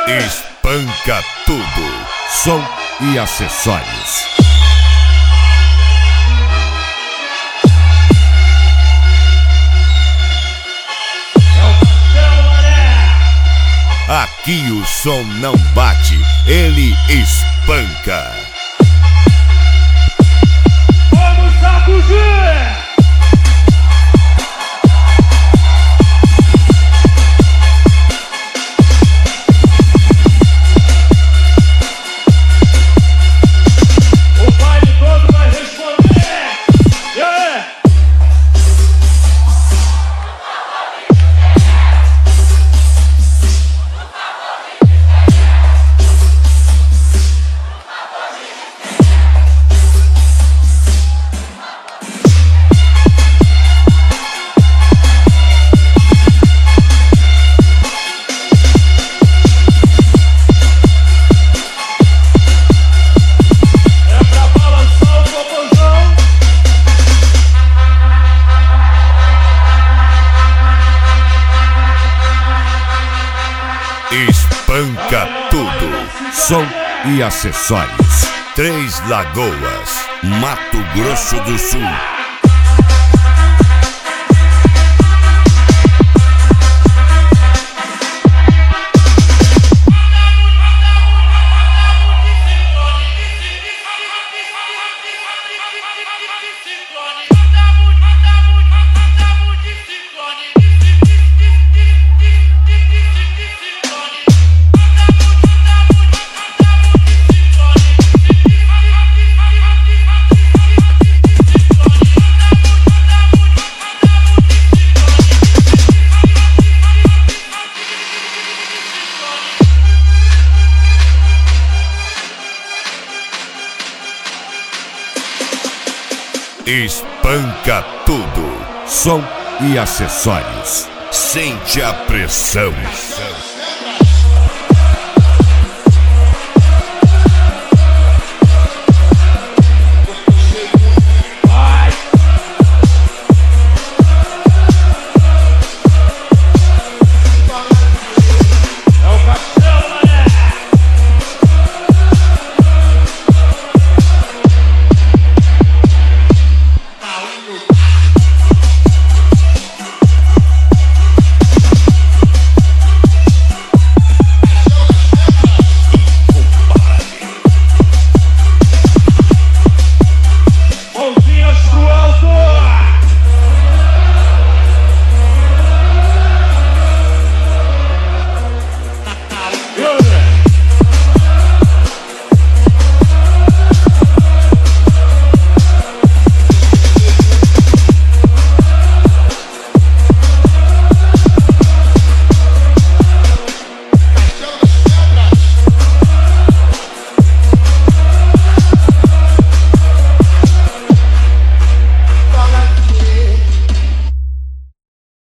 Espanca tudo, som e acessórios. Aqui o som não bate, ele espanca. Vamos sacudir! O baile todo vai responder! Yeah! Espanca tudo, som e acessórios. Três Lagoas, Mato Grosso do Sul. Espanca tudo, som e acessórios. Sente a pressão.